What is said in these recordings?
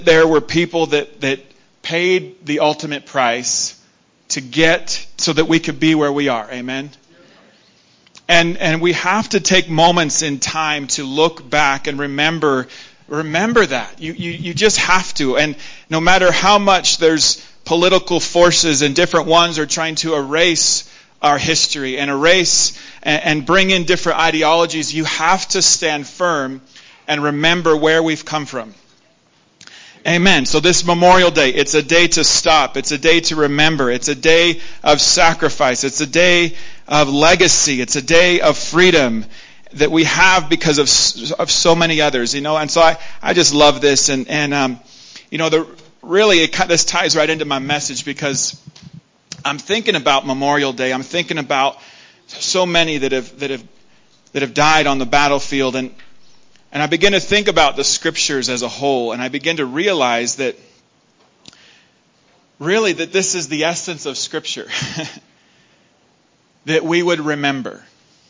There were people that paid the ultimate price to get so that we could be where we are. Amen? And we have to take moments in time to look back and remember that. You just have to. And no matter how much there's political forces and different ones are trying to erase our history and erase and bring in different ideologies, you have to stand firm and remember where we've come from. Amen. So this Memorial Day, it's a day to stop. It's a day to remember. It's a day of sacrifice. It's a day of legacy. It's a day of freedom that we have because of so many others, And so I just love this. And this ties right into my message because I'm thinking about Memorial Day. I'm thinking about so many that have died on the battlefield, and I begin to think about the scriptures as a whole, and I begin to realize that really that this is the essence of Scripture, that we would remember.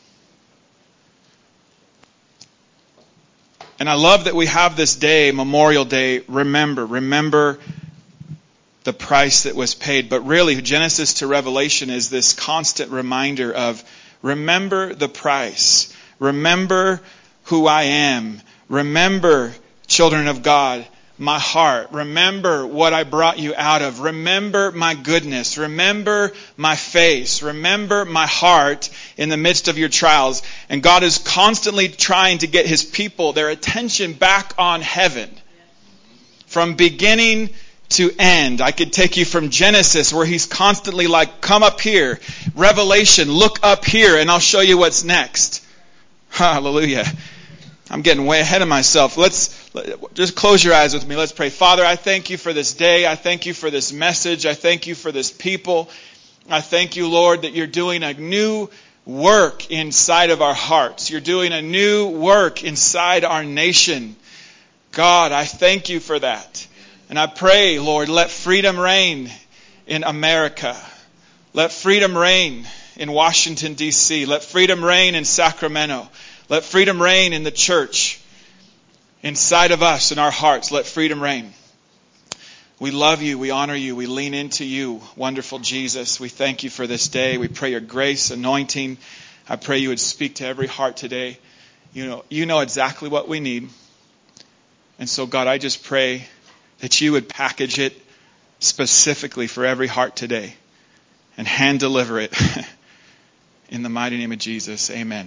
And I love that we have this day, Memorial Day, remember the price that was paid. But really, Genesis to Revelation is this constant reminder of remember the price. Remember who I am. Remember, children of God, my heart. Remember what I brought you out of. Remember my goodness. Remember my face. Remember my heart in the midst of your trials. And God is constantly trying to get His people, their attention back on heaven. From beginning to end. I could take you from Genesis where He's constantly like, come up here. Revelation, look up here and I'll show you what's next. Hallelujah. I'm getting way ahead of myself. Let's just close your eyes with me. Let's pray. Father, I thank you for this day. I thank you for this message. I thank you for this people. I thank you, Lord, that you're doing a new work inside of our hearts. You're doing a new work inside our nation. God, I thank you for that. And I pray, Lord, let freedom reign in America. Let freedom reign in Washington, D.C. Let freedom reign in Sacramento. Let freedom reign in the church. Inside of us, in our hearts, let freedom reign. We love you. We honor you. We lean into you, wonderful Jesus. We thank you for this day. We pray your grace, anointing. I pray you would speak to every heart today. You know exactly what we need. And so, God, I just pray that you would package it specifically for every heart today and hand deliver it in the mighty name of Jesus. Amen.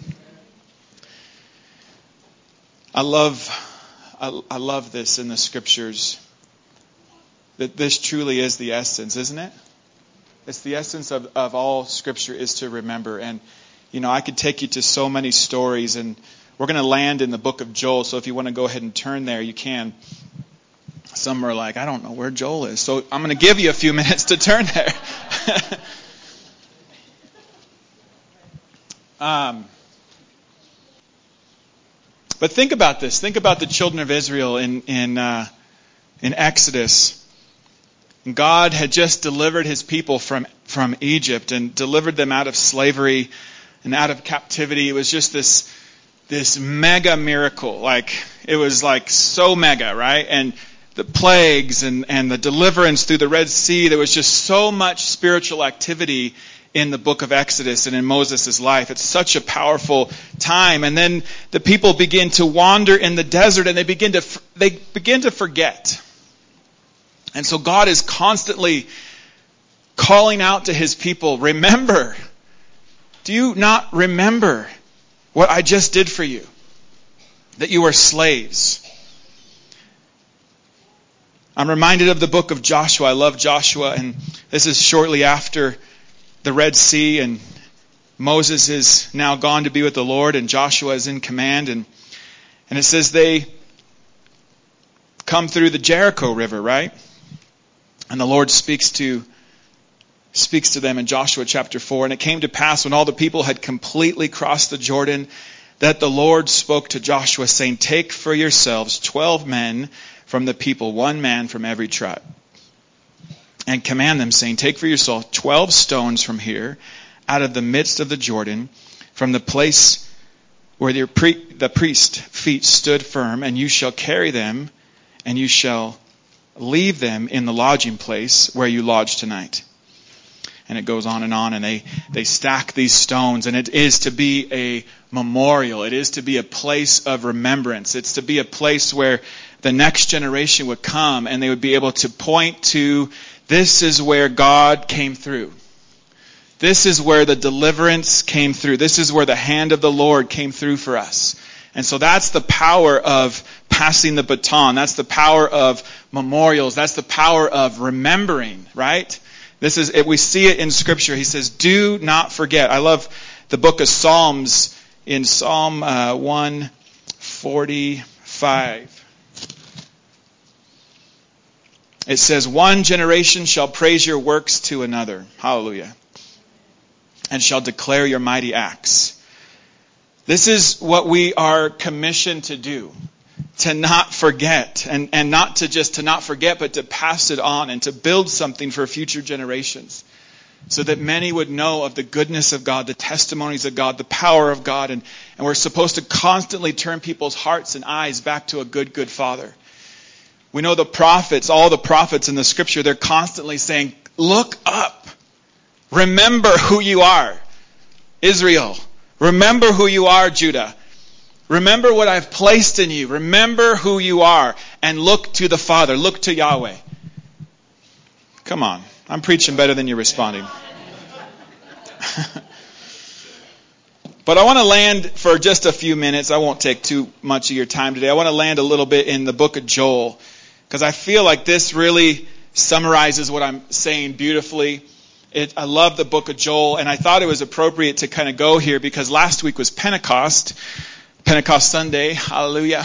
I love this in the scriptures, that this truly is the essence, isn't it? It's the essence of all scripture is to remember. And, I could take you to so many stories, and we're going to land in the book of Joel. So if you want to go ahead and turn there, you can. Some are like, I don't know where Joel is. So I'm going to give you a few minutes to turn there. But think about this. Think about the children of Israel in Exodus. God had just delivered His people from Egypt and delivered them out of slavery and out of captivity. It was just this mega miracle. It was so mega, right? And the plagues and the deliverance through the Red Sea. There was just so much spiritual activity in the book of Exodus and in Moses' life. It's such a powerful time. And then the people begin to wander in the desert, and they begin to forget. And so God is constantly calling out to His people, remember. Do you not remember what I just did for you? That you were slaves. I'm reminded of the book of Joshua. I love Joshua, and this is shortly after the Red Sea, and Moses is now gone to be with the Lord, and Joshua is in command, and it says they come through the Jericho River, right? And the Lord speaks to them in Joshua chapter 4. And it came to pass when all the people had completely crossed the Jordan that the Lord spoke to Joshua, saying, take for yourselves 12 men from the people, one man from every tribe. And command them, saying, take for yourself 12 stones from here, out of the midst of the Jordan, from the place where the priest's feet stood firm, and you shall carry them, and you shall leave them in the lodging place where you lodge tonight. And it goes on, and they stack these stones, and it is to be a memorial. It is to be a place of remembrance. It's to be a place where the next generation would come and they would be able to point to, this is where God came through. This is where the deliverance came through. This is where the hand of the Lord came through for us. And so that's the power of passing the baton. That's the power of memorials. That's the power of remembering, right? This is it. We see it in Scripture. He says, do not forget. I love the book of Psalms in Psalm 145. It says, one generation shall praise your works to another. Hallelujah. And shall declare your mighty acts. This is what we are commissioned to do. To not forget, and not to just to not forget, but to pass it on and to build something for future generations, so that many would know of the goodness of God, the testimonies of God, the power of God, and we're supposed to constantly turn people's hearts and eyes back to a good, good Father. We know the prophets, all the prophets in the Scripture, they're constantly saying, look up, remember who you are, Israel, remember who you are, Judah. Remember what I've placed in you. Remember who you are. And look to the Father. Look to Yahweh. Come on. I'm preaching better than you're responding. But I want to land for just a few minutes. I won't take too much of your time today. I want to land a little bit in the book of Joel, because I feel like this really summarizes what I'm saying beautifully. I love the book of Joel, and I thought it was appropriate to kind of go here because last week was Pentecost Sunday, hallelujah.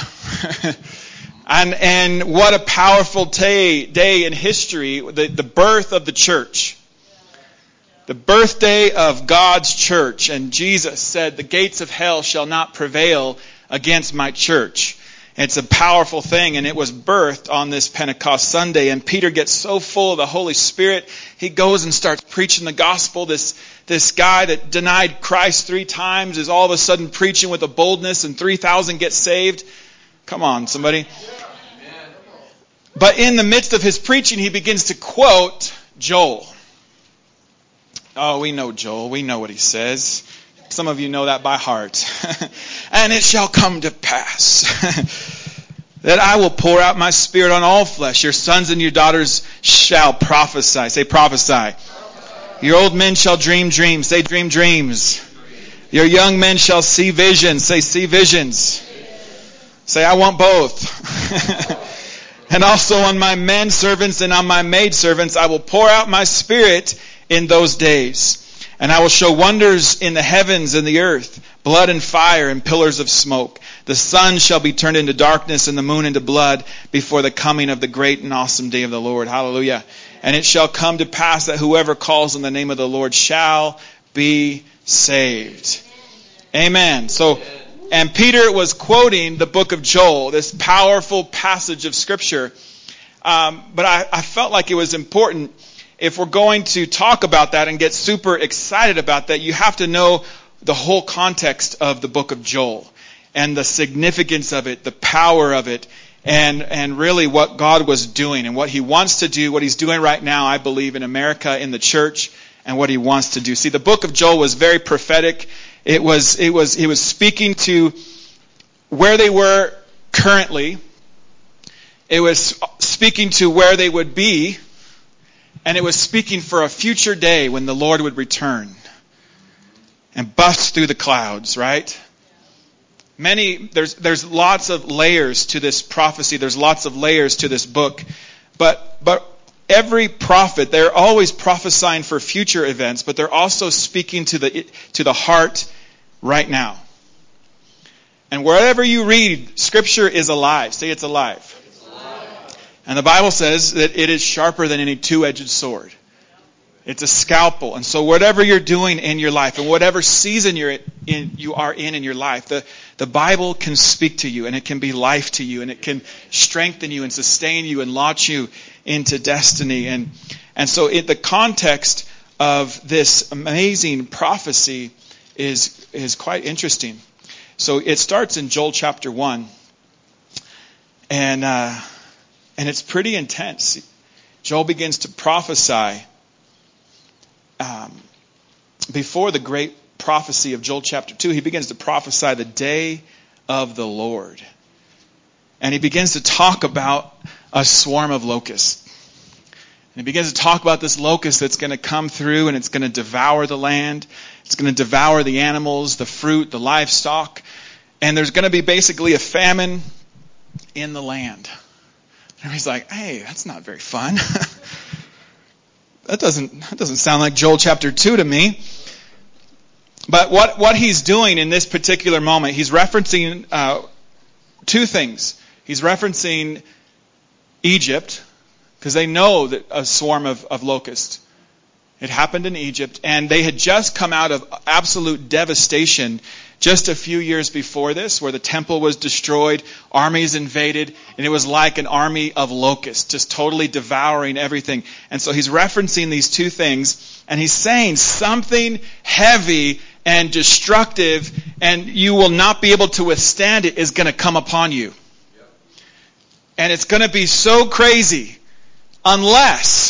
and what a powerful day in history, the birth of the church. The birthday of God's church. And Jesus said, the gates of hell shall not prevail against my church. It's a powerful thing, and it was birthed on this Pentecost Sunday. And Peter gets so full of the Holy Spirit, he goes and starts preaching the gospel. This guy that denied Christ 3 times is all of a sudden preaching with a boldness, and 3,000 get saved. Come on, somebody. But in the midst of his preaching, he begins to quote Joel. Oh, we know Joel. We know what he says. Some of you know that by heart. And it shall come to pass that I will pour out my Spirit on all flesh. Your sons and your daughters shall prophesy. Say prophesy. Your old men shall dream dreams. Say dream dreams. Your young men shall see visions. Say see visions. Say I want both. And also on my men servants and on my maid servants I will pour out my Spirit in those days. And I will show wonders in the heavens and the earth, blood and fire and pillars of smoke. The sun shall be turned into darkness and the moon into blood before the coming of the great and awesome day of the Lord. Hallelujah. And it shall come to pass that whoever calls on the name of the Lord shall be saved. Amen. So, and Peter was quoting the book of Joel, this powerful passage of Scripture. But I felt like it was important. If we're going to talk about that and get super excited about that, you have to know the whole context of the book of Joel and the significance of it, the power of it, and really what God was doing and what He wants to do, what He's doing right now, I believe, in America, in the church, and what He wants to do. See, the book of Joel was very prophetic. He was speaking to where they were currently. It was speaking to where they would be. And it was speaking for a future day when the Lord would return and bust through the clouds, right? There's lots of layers to this prophecy. There's lots of layers to this book. But every prophet, they're always prophesying for future events, but they're also speaking to the heart right now. And wherever you read, Scripture is alive. Say it's alive. And the Bible says that it is sharper than any two-edged sword. It's a scalpel. And so whatever you're doing in your life and whatever season you are in your life, the Bible can speak to you and it can be life to you and it can strengthen you and sustain you and launch you into destiny. And so the context of this amazing prophecy is quite interesting. So it starts in Joel chapter 1. And And it's pretty intense. Joel begins to prophesy before the great prophecy of Joel chapter 2. He begins to prophesy the day of the Lord. And he begins to talk about a swarm of locusts. And he begins to talk about this locust that's going to come through and it's going to devour the land. It's going to devour the animals, the fruit, the livestock. And there's going to be basically a famine in the land. And he's like, hey, that's not very fun. That doesn't sound like Joel chapter 2 to me. But what he's doing in this particular moment, he's referencing two things. He's referencing Egypt, because they know that a swarm of locusts. It happened in Egypt, and they had just come out of absolute devastation just a few years before this, where the temple was destroyed, armies invaded, and it was like an army of locusts, just totally devouring everything. And so he's referencing these two things, and he's saying something heavy and destructive, and you will not be able to withstand it, is going to come upon you. And it's going to be so crazy, unless.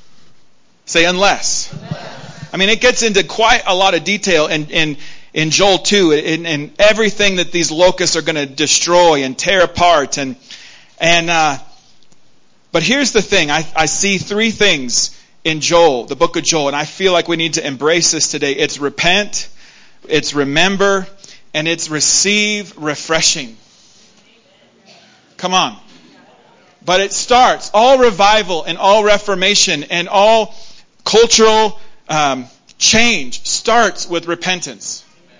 I mean, it gets into quite a lot of detail in Joel 2, in everything that these locusts are going to destroy and tear apart. But here's the thing. I see three things in Joel, the book of Joel, and I feel like we need to embrace this today. It's repent, it's remember, and it's receive refreshing. Come on. But it starts, all revival and all reformation and all cultural change starts with repentance.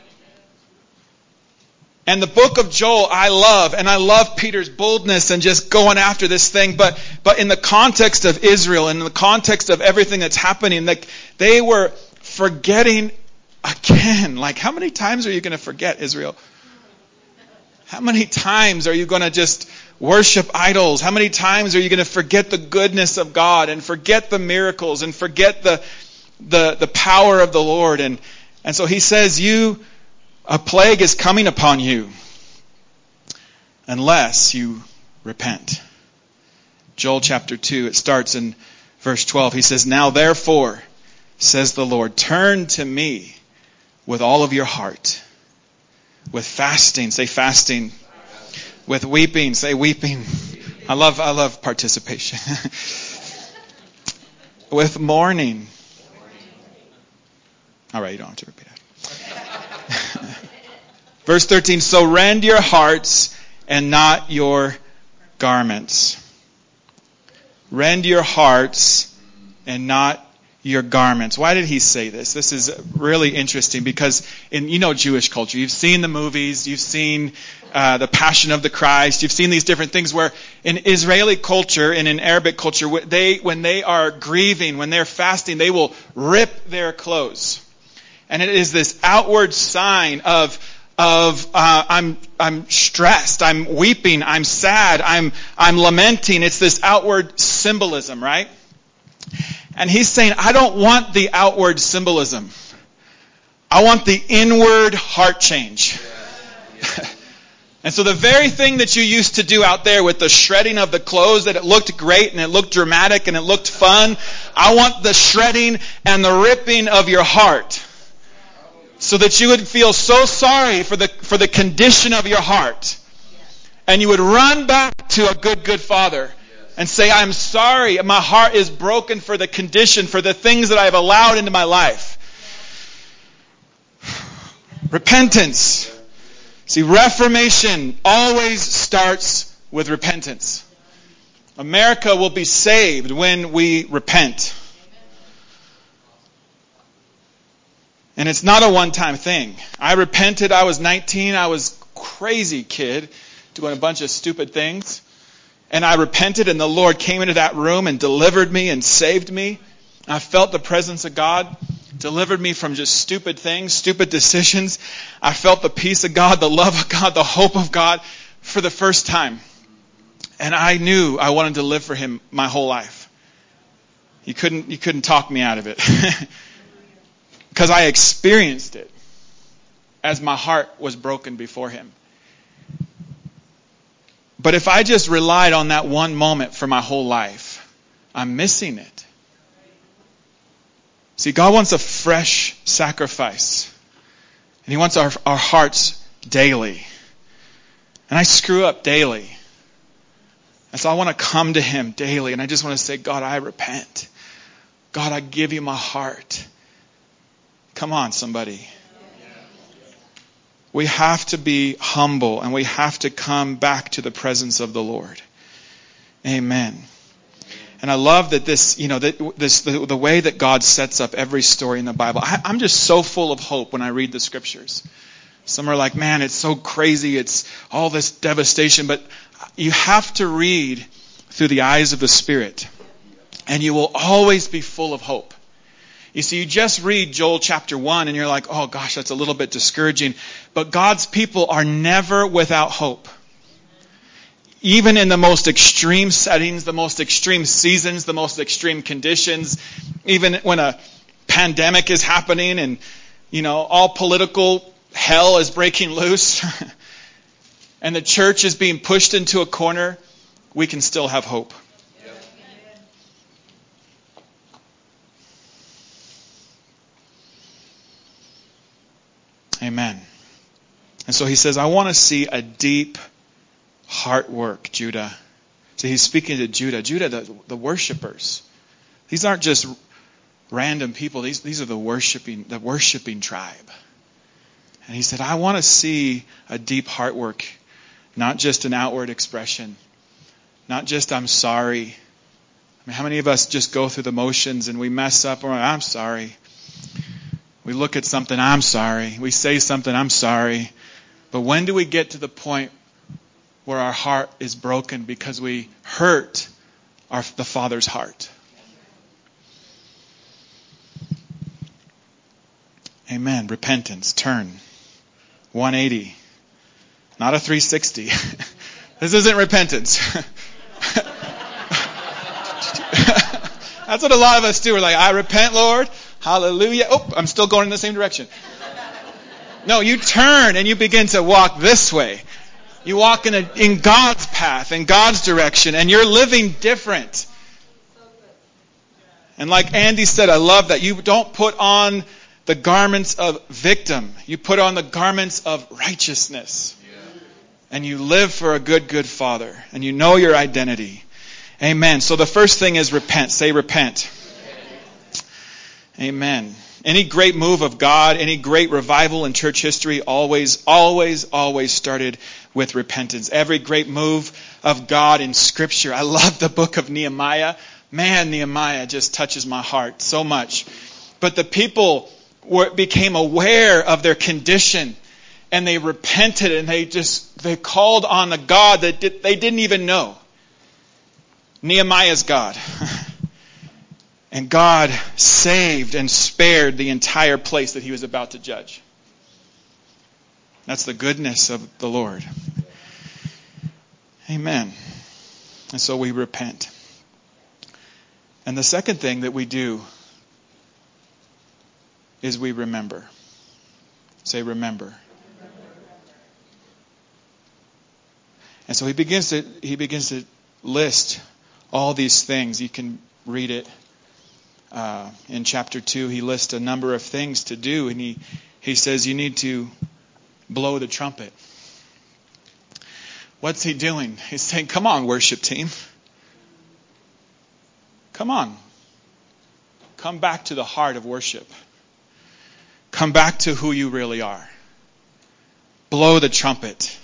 And the book of Joel I love, and I love Peter's boldness and just going after this thing. But in the context of Israel, and in the context of everything that's happening, like they were forgetting again. Like, how many times are you going to forget, Israel? How many times are you going to just worship idols? How many times are you going to forget the goodness of God and forget the miracles and forget the power of the Lord? And so he says, a plague is coming upon you unless you repent. Joel chapter 2, it starts in verse 12. He says, now therefore, says the Lord, turn to me with all of your heart. With fasting, say fasting. With weeping, say weeping. I love participation. With mourning. All right, you don't have to repeat it. Verse 13, so rend your hearts and not your garments. Rend your hearts and not your garments. Why did he say this? This is really interesting because in Jewish culture, you've seen the movies, you've seen the Passion of the Christ, you've seen these different things where in Israeli culture and in Arabic culture, when they are grieving, when they're fasting, they will rip their clothes. And it is this outward sign of I'm stressed, I'm weeping, I'm sad, I'm lamenting. It's this outward symbolism, right? And he's saying, I don't want the outward symbolism. I want the inward heart change. And so the very thing that you used to do out there with the shredding of the clothes, that it looked great and it looked dramatic and it looked fun, I want the shredding and the ripping of your heart. So that you would feel so sorry for the condition of your heart. And you would run back to a good Father. And say, I'm sorry, my heart is broken for the condition, for the things that I have allowed into my life. Repentance. See, reformation always starts with repentance. America will be saved when we repent. And it's not a one-time thing. I repented, I was 19, I was a crazy kid doing a bunch of stupid things. And I repented, and the Lord came into that room and delivered me and saved me. I felt the presence of God, delivered me from just stupid things, stupid decisions. I felt the peace of God, the love of God, the hope of God for the first time. And I knew I wanted to live for Him my whole life. You couldn't talk me out of it. Because I experienced it as my heart was broken before Him. But if I just relied on that one moment for my whole life, I'm missing it. See, God wants a fresh sacrifice. And He wants our hearts daily. And I screw up daily. And so I want to come to Him daily. And I just want to say, God, I repent. God, I give you my heart. Come on, somebody. We have to be humble and we have to come back to the presence of the Lord. Amen. And I love that the way that God sets up every story in the Bible. I'm just so full of hope when I read the scriptures. Some are like, man, it's so crazy. It's all this devastation. But you have to read through the eyes of the Spirit. And you will always be full of hope. You see, you just read Joel chapter 1 and you're like, oh gosh, that's a little bit discouraging. But God's people are never without hope. Even in the most extreme settings, the most extreme seasons, the most extreme conditions, even when a pandemic is happening and, all political hell is breaking loose and the church is being pushed into a corner, we can still have hope. Amen. And so he says, I want to see a deep heart work, Judah. So he's speaking to Judah. Judah, the worshipers. These aren't just random people. These are the worshiping tribe. And he said, I want to see a deep heart work, not just an outward expression, not just I'm sorry. I mean, how many of us just go through the motions and we mess up and we're like, I'm sorry. We look at something, I'm sorry. We say something, I'm sorry. But when do we get to the point where our heart is broken because we hurt the Father's heart? Amen. Repentance. Turn. 180. Not a 360. This isn't repentance. That's what a lot of us do. We're like, I repent, Lord. Hallelujah. Oh, I'm still going in the same direction. No, you turn and you begin to walk this way. You walk in God's path, in God's direction, and you're living different. And like Andy said, I love that. You don't put on the garments of victim. You put on the garments of righteousness. And you live for a good Father. And you know your identity. Amen. So the first thing is repent. Say repent. Amen. Any great move of God, any great revival in church history always started with repentance. Every great move of God in Scripture. I love the book of Nehemiah. Man, Nehemiah just touches my heart so much. But the people became aware of their condition and they repented and they called on a God that they didn't even know. Nehemiah's God. And God saved and spared the entire place that He was about to judge. That's the goodness of the Lord. Amen. And so we repent. And the second thing that we do is we remember. Say remember. And so he begins to list all these things. You can read it. In chapter 2, he lists a number of things to do, and he says you need to blow the trumpet. What's he doing? He's saying, come on, worship team. Come on. Come back to the heart of worship. Come back to who you really are. Blow the trumpet.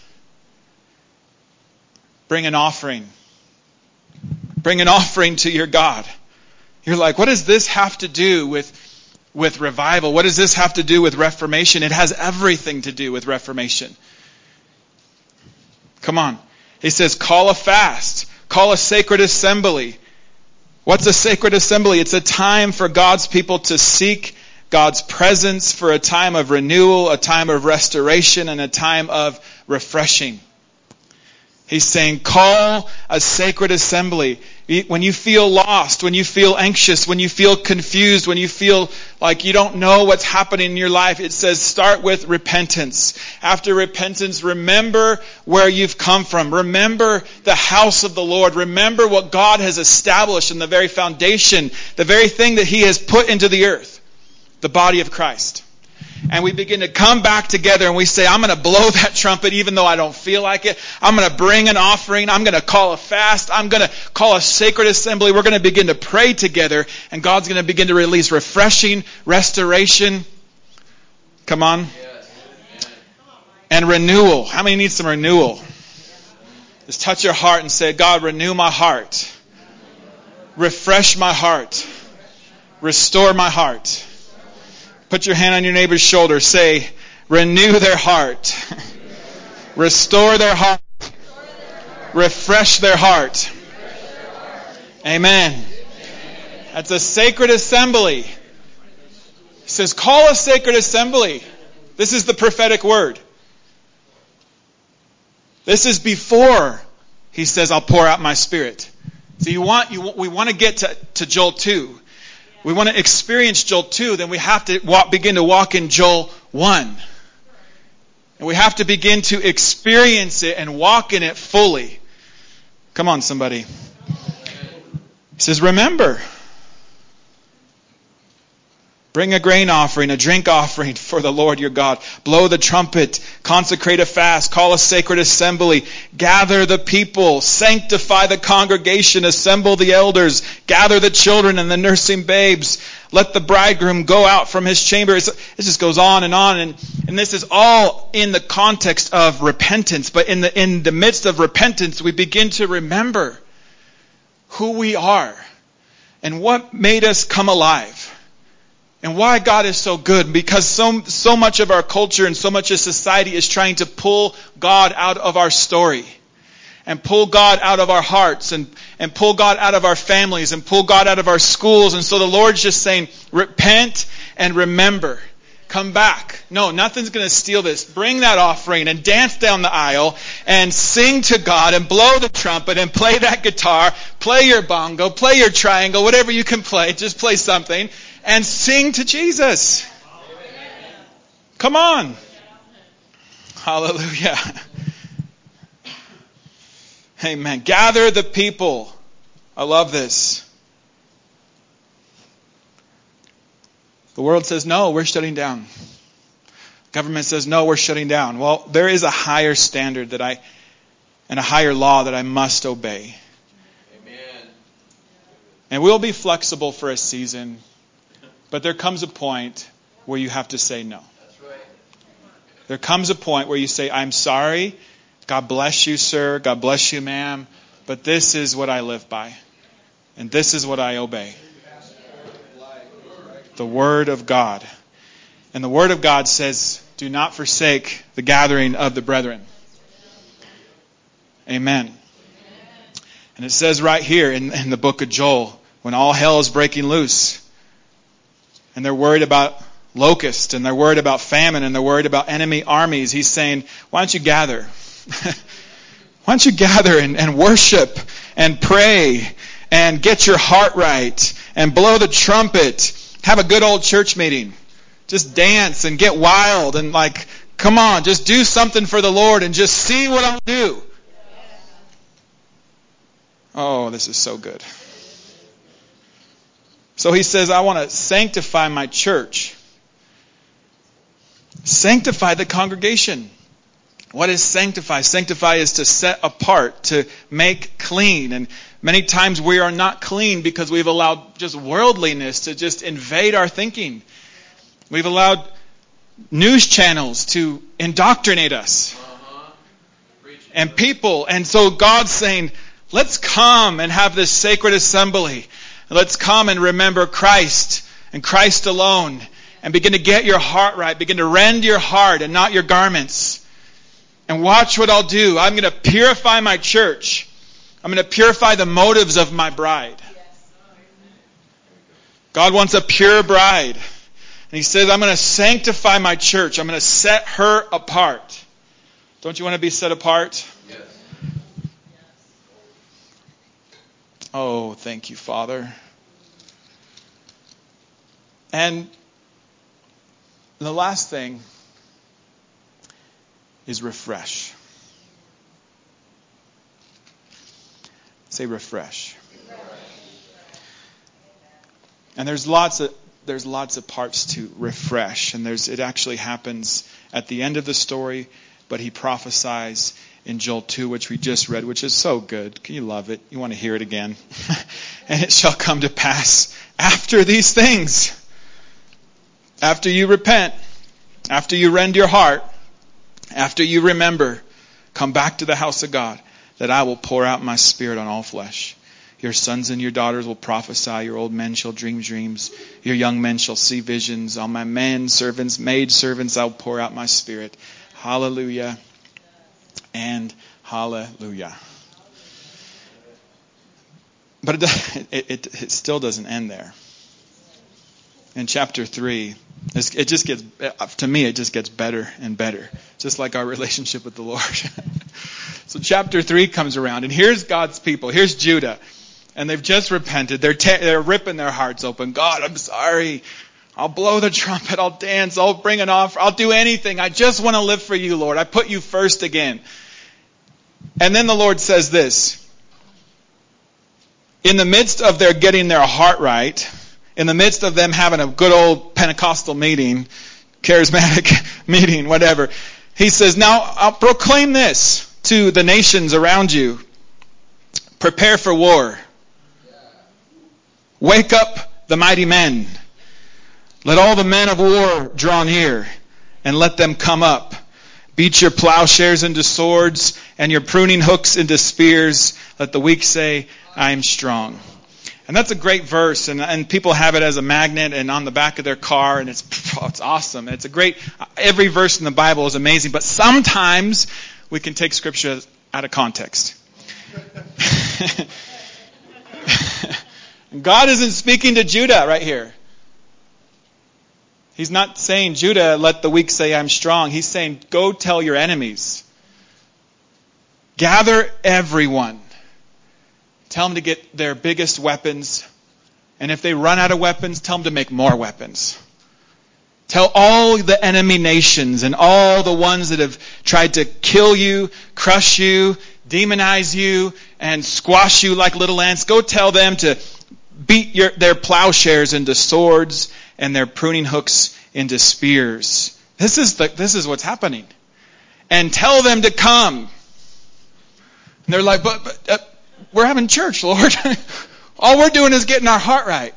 Bring an offering. Bring an offering to your God. You're like, what does this have to do with revival? What does this have to do with Reformation? It has everything to do with Reformation. Come on. He says, call a fast. Call a sacred assembly. What's a sacred assembly? It's a time for God's people to seek God's presence, for a time of renewal, a time of restoration, and a time of refreshing. He's saying, call a sacred assembly. When you feel lost, when you feel anxious, when you feel confused, when you feel like you don't know what's happening in your life, it says start with repentance. After repentance, remember where you've come from. Remember the house of the Lord. Remember what God has established in the very foundation, the very thing that He has put into the earth, the body of Christ. And we begin to come back together and we say, I'm going to blow that trumpet even though I don't feel like it. I'm going to bring an offering. I'm going to call a fast. I'm going to call a sacred assembly. We're going to begin to pray together, and God's going to begin to release refreshing, restoration. Come on. And renewal. How many need some renewal? Just touch your heart and say, God, renew my heart. Refresh my heart. Restore my heart. Put your hand on your neighbor's shoulder. Say, renew their heart. Restore their heart. Refresh their heart. Amen. That's a sacred assembly. He says, call a sacred assembly. This is the prophetic word. This is before He says, I'll pour out my Spirit. So we want to get to Joel 2. We want to experience Joel 2, then we have to begin to walk in Joel 1. And we have to begin to experience it and walk in it fully. Come on, somebody. He says, remember. Bring a grain offering, a drink offering for the Lord your God. Blow the trumpet, consecrate a fast, call a sacred assembly, gather the people, sanctify the congregation, assemble the elders, gather the children and the nursing babes. Let the bridegroom go out from his chamber. It just goes on. And this is all in the context of repentance. But in the midst of repentance, we begin to remember who we are and what made us come alive. And why God is so good, because so much of our culture and so much of society is trying to pull God out of our story. And pull God out of our hearts. And pull God out of our families. And pull God out of our schools. And so the Lord's just saying, repent and remember. Come back. No, nothing's going to steal this. Bring that offering and dance down the aisle. And sing to God and blow the trumpet and play that guitar. Play your bongo. Play your triangle. Whatever you can play. Just play something. And sing to Jesus. Come on. Hallelujah. Amen. Gather the people. I love this. The world says, no, we're shutting down. Government says, no, we're shutting down. Well, there is a higher standard and a higher law that I must obey. Amen. And we'll be flexible for a season. But there comes a point where you have to say no. That's right. There comes a point where you say, I'm sorry. God bless you, sir. God bless you, ma'am. But this is what I live by. And this is what I obey. The Word of God. And the Word of God says, do not forsake the gathering of the brethren. Amen. And it says right here in the book of Joel, when all hell is breaking loose, and they're worried about locusts, and they're worried about famine, and they're worried about enemy armies, He's saying, why don't you gather? Why don't you gather and worship and pray and get your heart right and blow the trumpet. Have a good old church meeting. Just dance and get wild and come on, just do something for the Lord and just see what I'll do. Oh, this is so good. So He says, I want to sanctify my church. Sanctify the congregation. What is sanctify? Sanctify is to set apart, to make clean. And many times we are not clean because we've allowed just worldliness to just invade our thinking. We've allowed news channels to indoctrinate us. And people. And so God's saying, let's come and have this sacred assembly. Let's come and remember Christ and Christ alone. And begin to get your heart right. Begin to rend your heart and not your garments. And watch what I'll do. I'm going to purify my church. I'm going to purify the motives of my bride. God wants a pure bride. And He says, I'm going to sanctify my church. I'm going to set her apart. Don't you want to be set apart? Yes. Oh, thank you, Father. And the last thing is refresh. Say refresh. And there's lots of parts to refresh, and it actually happens at the end of the story, but he prophesies in Joel 2, which we just read, which is so good. Can you love it? You want to hear it again? And it shall come to pass after these things, after you repent, after you rend your heart, after you remember, come back to the house of God, that I will pour out my Spirit on all flesh. Your sons and your daughters will prophesy. Your old men shall dream dreams. Your young men shall see visions. On my men, servants, maid servants, I will pour out my Spirit. Hallelujah and hallelujah. But it still doesn't end there. In chapter 3, it just gets, to me, it just gets better and better. Just like our relationship with the Lord. So chapter 3 comes around, and here's God's people. Here's Judah. And they've just repented. They're ripping their hearts open. God, I'm sorry. I'll blow the trumpet. I'll dance. I'll bring an offer. I'll do anything. I just want to live for you, Lord. I put you first again. And then the Lord says this. In the midst of their getting their heart right, in the midst of them having a good old Pentecostal meeting, charismatic meeting, whatever, he says, now I'll proclaim this to the nations around you. Prepare for war. Wake up the mighty men. Let all the men of war draw near, and let them come up. Beat your plowshares into swords, and your pruning hooks into spears. Let the weak say, I am strong. And that's a great verse, and people have it as a magnet and on the back of their car, and it's awesome. It's a great, every verse in the Bible is amazing, but sometimes we can take Scripture out of context. God isn't speaking to Judah right here. He's not saying, Judah, let the weak say I'm strong. He's saying, go tell your enemies. Gather everyone. Tell them to get their biggest weapons. And if they run out of weapons, tell them to make more weapons. Tell all the enemy nations and all the ones that have tried to kill you, crush you, demonize you, and squash you like little ants. Go tell them to beat their plowshares into swords and their pruning hooks into spears. This is what's happening. And tell them to come. And they're like, but we're having church, Lord. All we're doing is getting our heart right.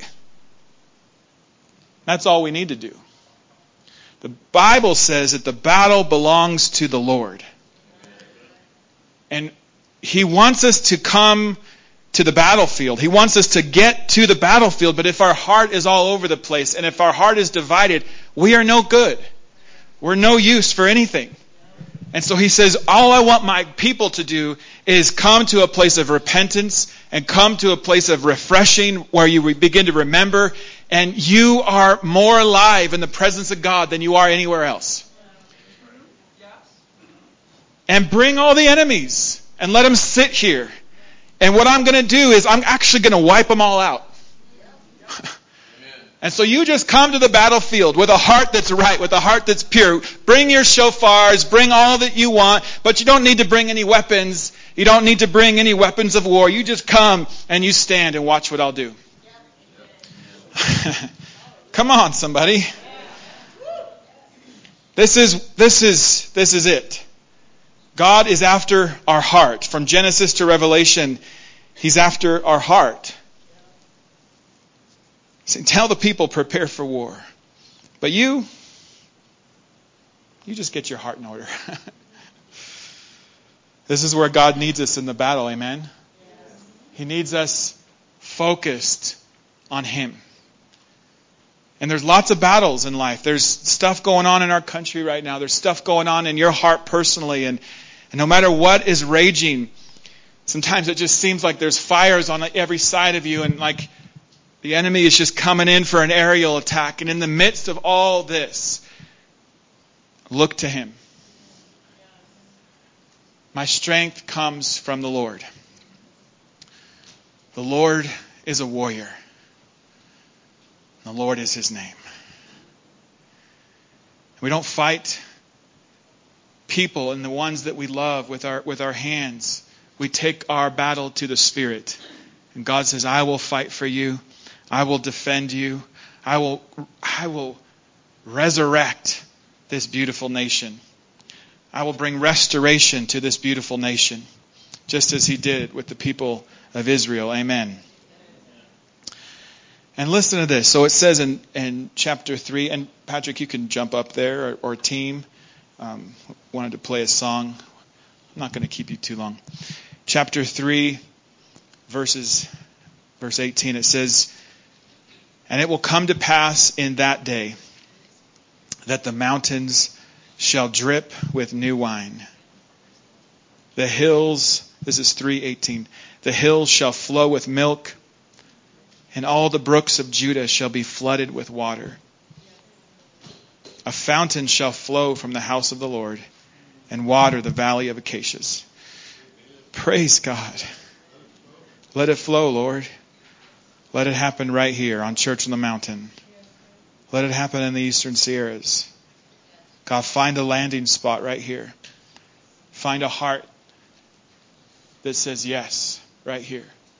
That's all we need to do. The Bible says that the battle belongs to the Lord. And He wants us to come to the battlefield. He wants us to get to the battlefield, but if our heart is all over the place, and if our heart is divided, we are no good. We're no use for anything. And so he says, all I want my people to do is come to a place of repentance and come to a place of refreshing where you begin to remember, and you are more alive in the presence of God than you are anywhere else. And bring all the enemies and let them sit here. And what I'm going to do is I'm actually going to wipe them all out. And so you just come to the battlefield with a heart that's right, with a heart that's pure. Bring your shofars, bring all that you want, but you don't need to bring any weapons. You don't need to bring any weapons of war. You just come and you stand and watch what I'll do. Come on, somebody. This is it. God is after our heart. From Genesis to Revelation, He's after our heart. So tell the people, prepare for war. But you just get your heart in order. This is where God needs us in the battle, amen? He needs us focused on Him. And there's lots of battles in life. There's stuff going on in our country right now. There's stuff going on in your heart personally. And no matter what is raging, sometimes it just seems like there's fires on every side of you, and like the enemy is just coming in for an aerial attack. And in the midst of all this, look to Him. My strength comes from the Lord. The Lord is a warrior. The Lord is his name. We don't fight people and the ones that we love with our hands. We take our battle to the Spirit. And God says, I will fight for you. I will defend you. I will resurrect this beautiful nation. I will bring restoration to this beautiful nation, just as he did with the people of Israel. Amen. And listen to this. So it says in chapter 3, and Patrick, you can jump up there, or team. Wanted to play a song. I'm not going to keep you too long. Chapter 3, verse 18, it says, and it will come to pass in that day that the mountains shall drip with new wine. The hills, this is 3:18, the hills shall flow with milk, and all the brooks of Judah shall be flooded with water. A fountain shall flow from the house of the Lord and water the valley of Acacias. Praise God. Let it flow, Lord. Let it happen right here on Church on the Mountain. Let it happen in the Eastern Sierras. God, find a landing spot right here. Find a heart that says yes right here.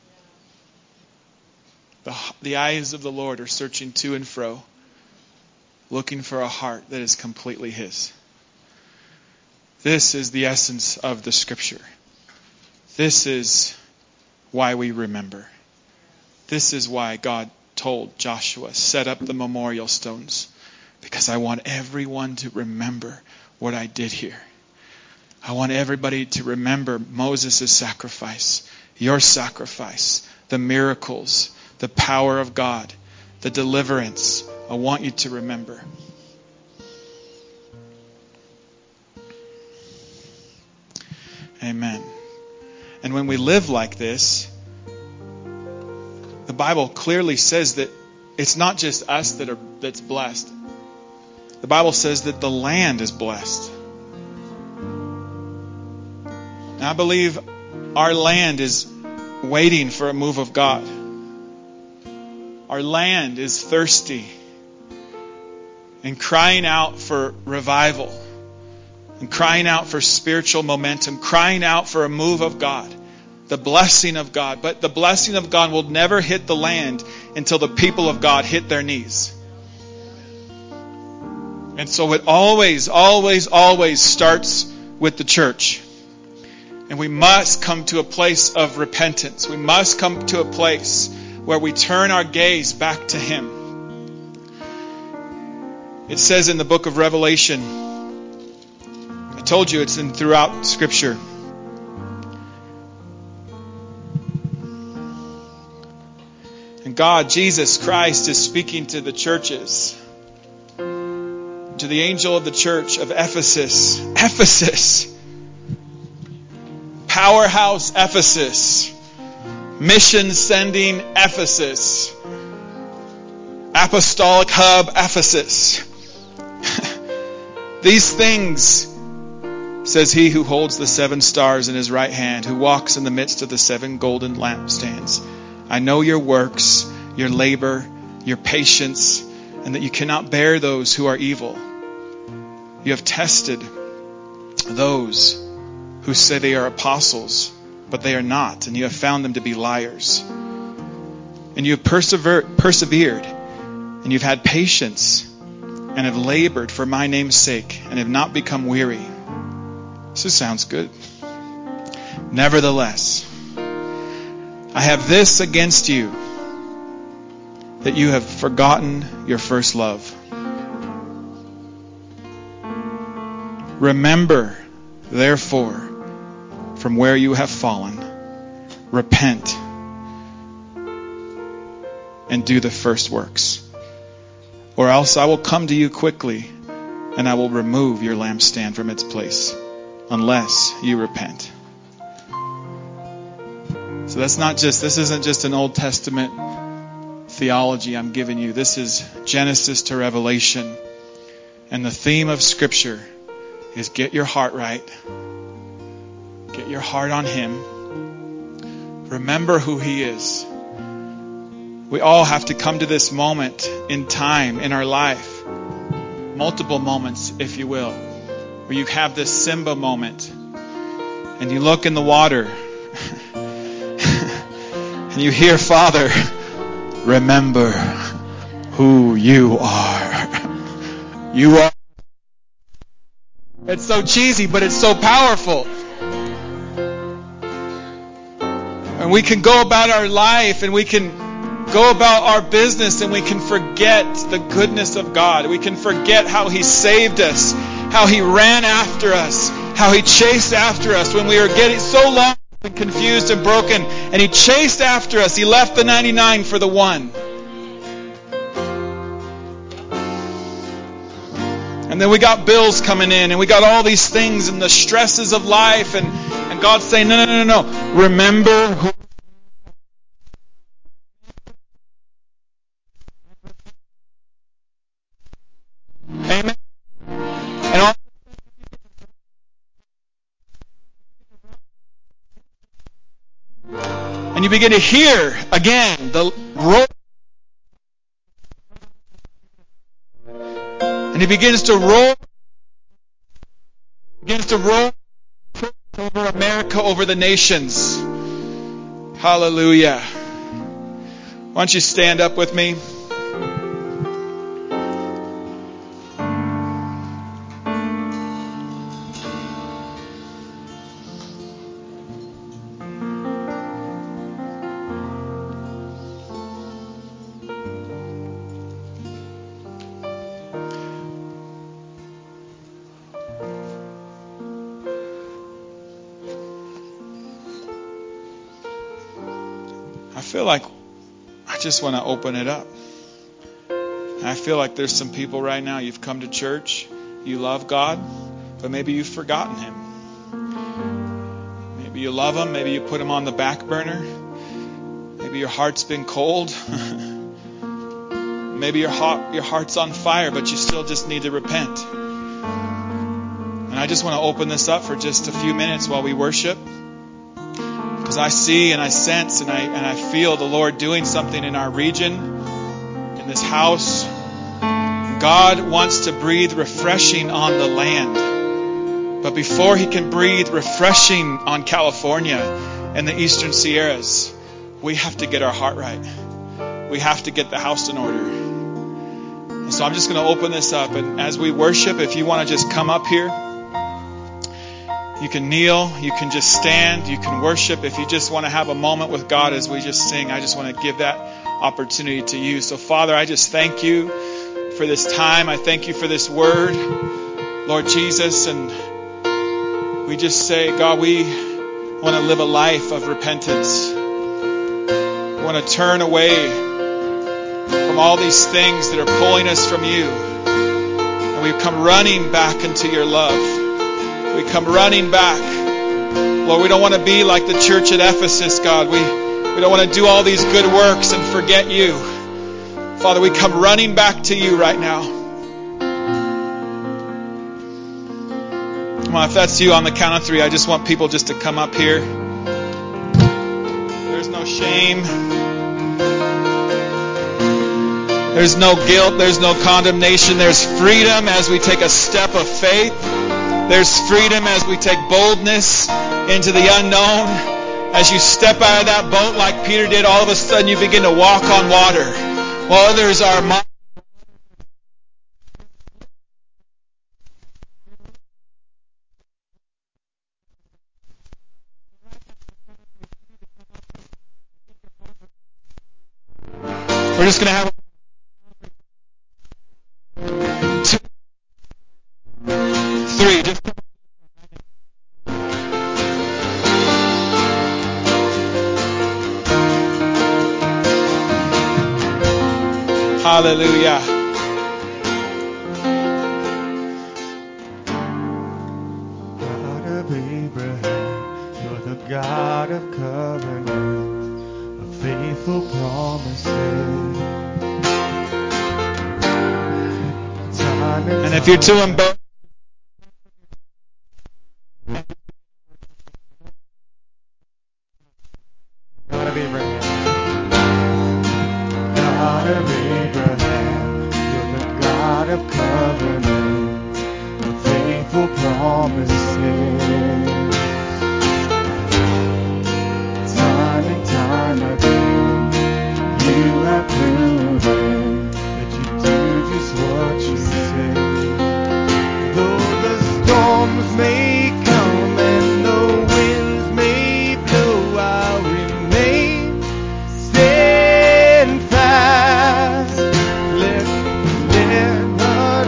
The eyes of the Lord are searching to and fro, looking for a heart that is completely his. This is the essence of the Scripture. This is why we remember. This is why God told Joshua, set up the memorial stones, because I want everyone to remember what I did here. I want everybody to remember Moses' sacrifice, your sacrifice, the miracles, the power of God, the deliverance. I want you to remember. Amen. And when we live like this, the Bible clearly says that it's not just us that's blessed. The Bible says that the land is blessed. And I believe our land is waiting for a move of God. Our land is thirsty and crying out for revival, and crying out for spiritual momentum, crying out for a move of God, the blessing of God. But the blessing of God will never hit the land until the people of God hit their knees. And so it always, always, always starts with the church. And we must come to a place of repentance. We must come to a place where we turn our gaze back to him. It says in the book of Revelation, I told you it's throughout Scripture. And God, Jesus Christ, is speaking to the churches. To the angel of the church of Ephesus. Ephesus. Powerhouse Ephesus. Mission sending Ephesus. Apostolic hub Ephesus. These things, says he who holds the 7 stars in his right hand, who walks in the midst of the 7 golden lampstands. I know your works, your labor, your patience, and that you cannot bear those who are evil. You have tested those who say they are apostles, but they are not, and you have found them to be liars. And you have persevered, and you've had patience, and have labored for my name's sake, and have not become weary. This sounds good. Nevertheless, I have this against you, that you have forgotten your first love. Remember, therefore, from where you have fallen, repent, and do the first works. Or else I will come to you quickly, and I will remove your lampstand from its place, unless you repent. So this isn't just an Old Testament theology I'm giving you. This is Genesis to Revelation. And the theme of Scripture is get your heart right. Get your heart on Him. Remember who He is. We all have to come to this moment in time in our life, multiple moments, if you will, where you have this Simba moment and you look in the water and you hear, Father, remember who you are. You are. It's so cheesy, but it's so powerful. And we can go about our life and we can go about our business and we can forget the goodness of God. We can forget how He saved us, how He ran after us, how He chased after us when we were getting so lost and confused and broken. And He chased after us. He left the 99 for the one. And then we got bills coming in and we got all these things and the stresses of life. And God's saying, no. Remember who. Amen. And you begin to hear again the roar. And He begins to roar over America, over the nations. Hallelujah. Why don't you stand up with me? I feel like I just want to open it up. I feel like there's some people right now, you've come to church, you love God, but maybe you've forgotten Him. Maybe you love Him, maybe you put Him on the back burner. Maybe your heart's been cold. Maybe your heart's on fire, but you still just need to repent. And I just want to open this up for just a few minutes while we worship. Because I see and I sense and I feel the Lord doing something in our region, in this house. God wants to breathe refreshing on the land. But before He can breathe refreshing on California and the Eastern Sierras, we have to get our heart right. We have to get the house in order. And so I'm just going to open this up. And as we worship, if you want to just come up here, you can kneel, you can just stand, you can worship. If you just want to have a moment with God as we just sing, I just want to give that opportunity to you. So Father, I just thank you for this time. I thank you for this word, Lord Jesus. And we just say, God, we want to live a life of repentance. We want to turn away from all these things that are pulling us from you. And we come running back into your love. We come running back. Lord, we don't want to be like the church at Ephesus, God. We don't want to do all these good works and forget you. Father, we come running back to you right now. Come on, if that's you, on the count of 3, I just want people just to come up here. There's no shame. There's no guilt. There's no condemnation. There's freedom as we take a step of faith. There's freedom as we take boldness into the unknown. As you step out of that boat like Peter did, all of a sudden you begin to walk on water. While others are we're just going to have 2, 3. Just hallelujah. God of Abraham, you're the God of covenant, of faithful promises. And if you're too embarrassed, of covenant, of faithful promises. Time and time again, you have proven that you do just what you say. Though the storms may come and the winds may blow, I'll remain steadfast. Let not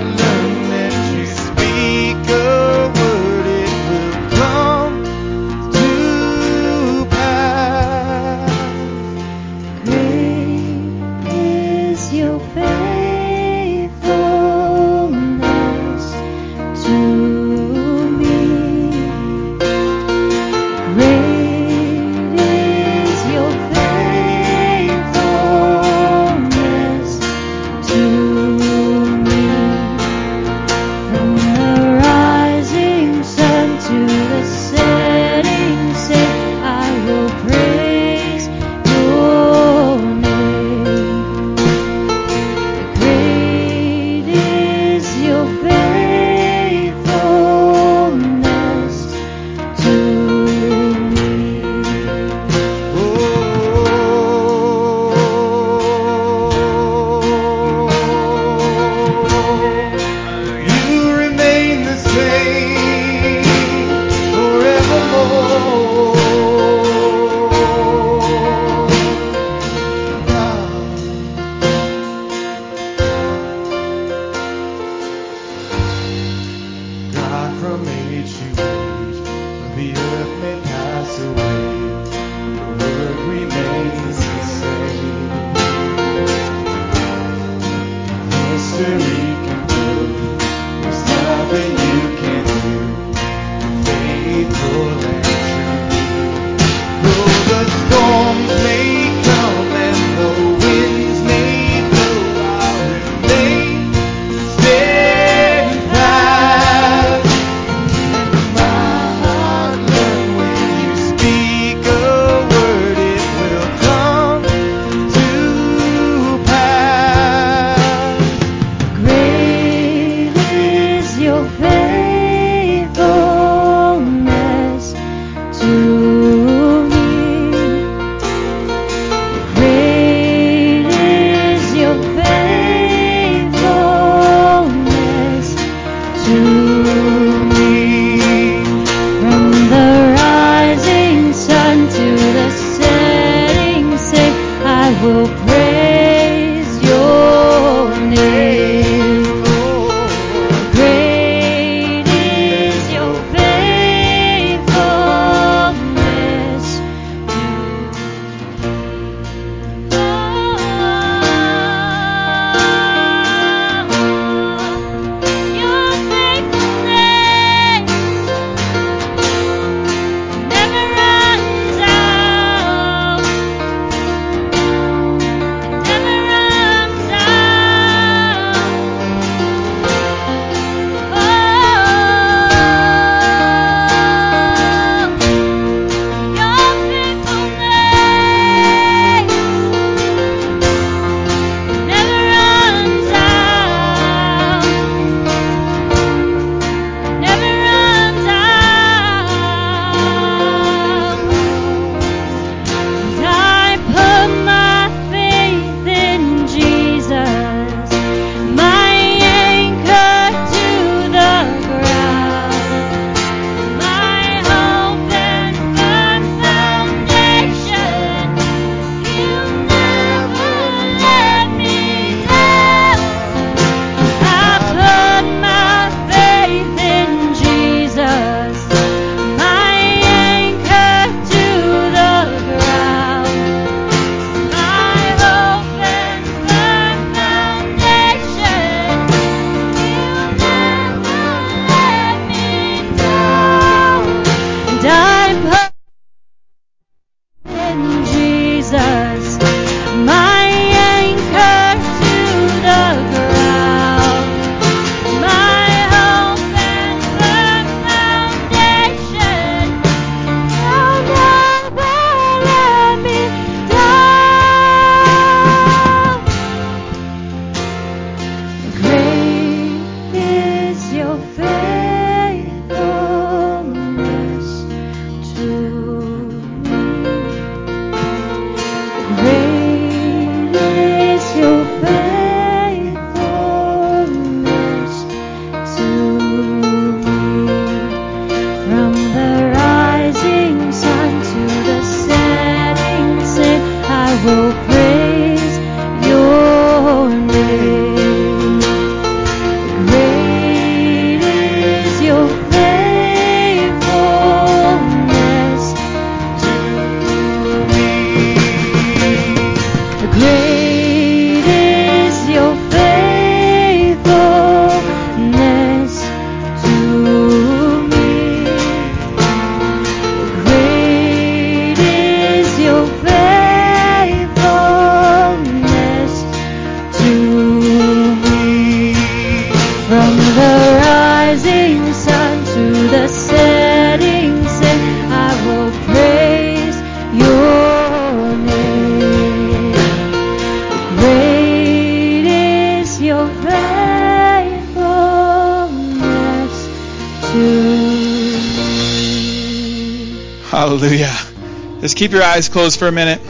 Hallelujah. Just keep your eyes closed for a minute.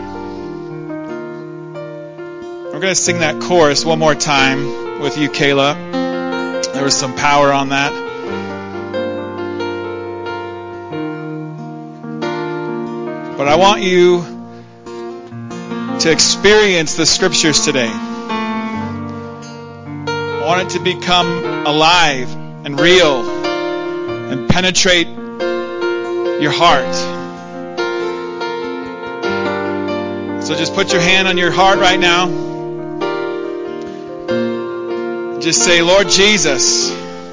We're going to sing that chorus one more time with you, Kayla. There was some power on that. But I want you to experience the scriptures today. I want it to become alive and real and penetrate your heart. So just put your hand on your heart right now. Just say, Lord Jesus,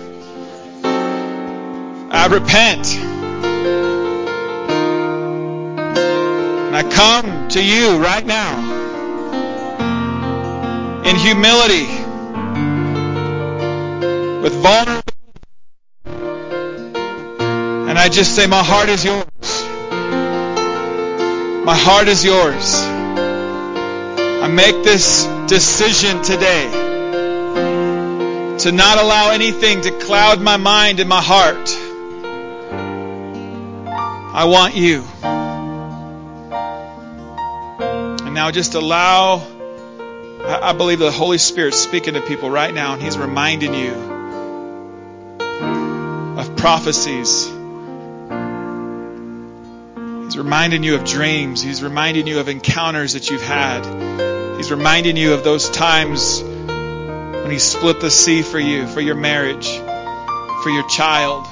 I repent. And I come to you right now in humility, with vulnerability. And I just say, my heart is yours. My heart is yours. I make this decision today to not allow anything to cloud my mind and my heart. I want you. And now just allow, I believe the Holy Spirit's speaking to people right now, and He's reminding you of prophecies. He's reminding you of dreams. He's reminding you of encounters that you've had. He's reminding you of those times when He split the sea for you, for your marriage, for your child.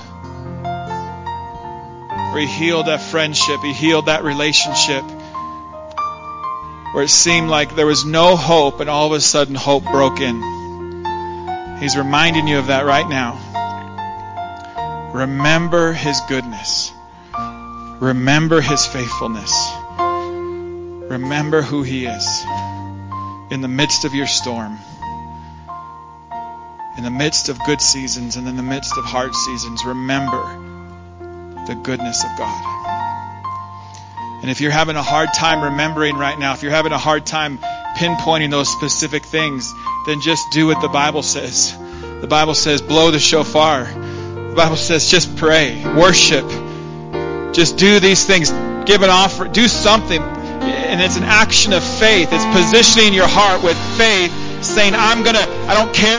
Where He healed that friendship. He healed that relationship. Where it seemed like there was no hope, and all of a sudden hope broke in. He's reminding you of that right now. Remember His goodness. Remember His faithfulness. Remember who He is in the midst of your storm, in the midst of good seasons, and in the midst of hard seasons. Remember the goodness of God. And if you're having a hard time remembering right now, if you're having a hard time pinpointing those specific things, then just do what the Bible says. The Bible says, blow the shofar. The Bible says, just pray, worship. Just do these things. Give an offer. Do something. And it's an action of faith. It's positioning your heart with faith, saying, I don't care.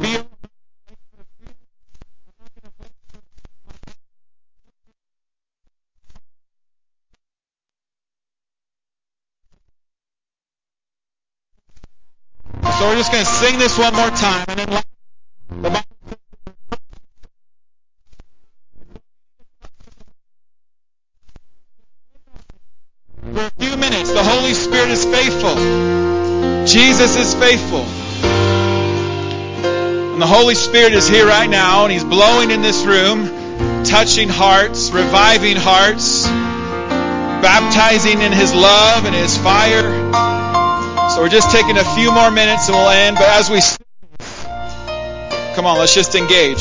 So we're just going to sing this one more time. And then for a few minutes, the Holy Spirit is faithful. Jesus is faithful. And the Holy Spirit is here right now, and He's blowing in this room, touching hearts, reviving hearts, baptizing in His love and His fire. So we're just taking a few more minutes and we'll end. But as we sing, come on, let's just engage.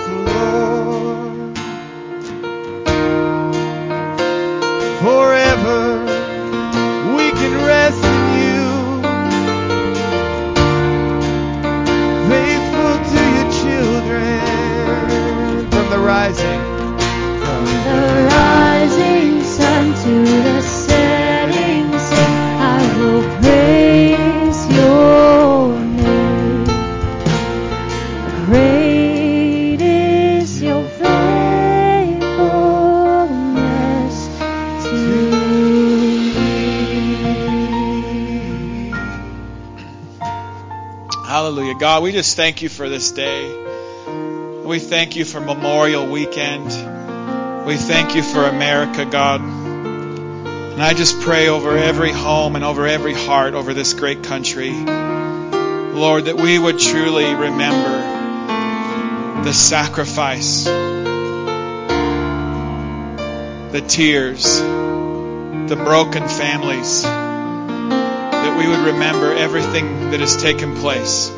Forever rising. From the rising sun to the setting sun, I will praise your name. Great is your faithfulness to me. Hallelujah. God, we just thank you for this day. We thank you for Memorial Weekend. We thank you for America, God. And I just pray over every home and over every heart over this great country, Lord, that we would truly remember the sacrifice, the tears, the broken families, that we would remember everything that has taken place.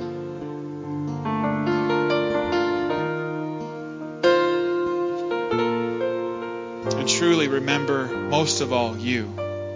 And truly remember, most of all, you.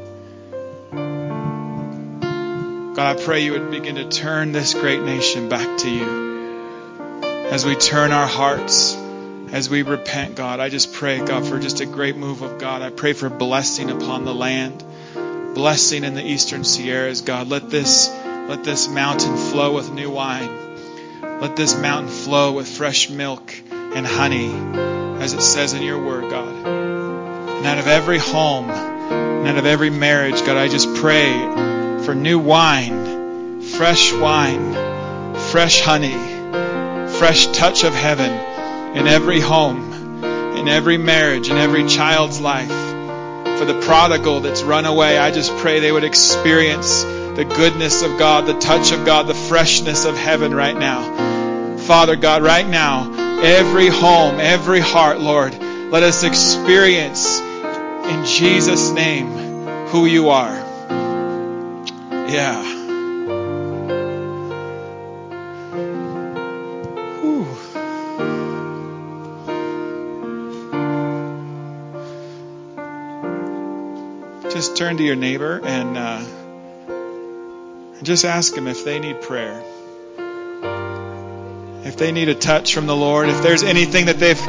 God, I pray you would begin to turn this great nation back to you. As we turn our hearts, as we repent, God, I just pray, God, for just a great move of God. I pray for blessing upon the land, blessing in the eastern Sierras, God. Let this mountain flow with new wine. Let this mountain flow with fresh milk and honey, as it says in your word, God. And out of every home, and out of every marriage, God, I just pray for new wine, fresh honey, fresh touch of heaven in every home, in every marriage, in every child's life. For the prodigal that's run away, I just pray they would experience the goodness of God, the touch of God, the freshness of heaven right now. Father God, right now, every home, every heart, Lord, let us experience in Jesus' name who you are. Yeah. Whew. Just turn to your neighbor and just ask them if they need prayer. If they need a touch from the Lord. If there's anything that they've...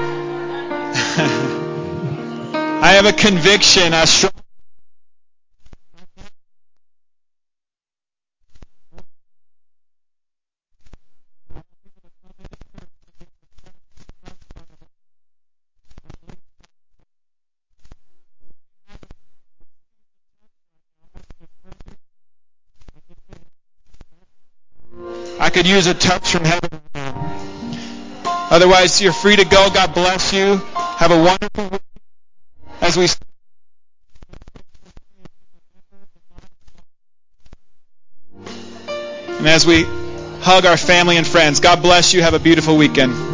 I have a conviction, a strong... I could use a touch from heaven. Otherwise, you're free to go. God bless you. Have a wonderful week as we... And as we hug our family and friends, God bless you. Have a beautiful weekend.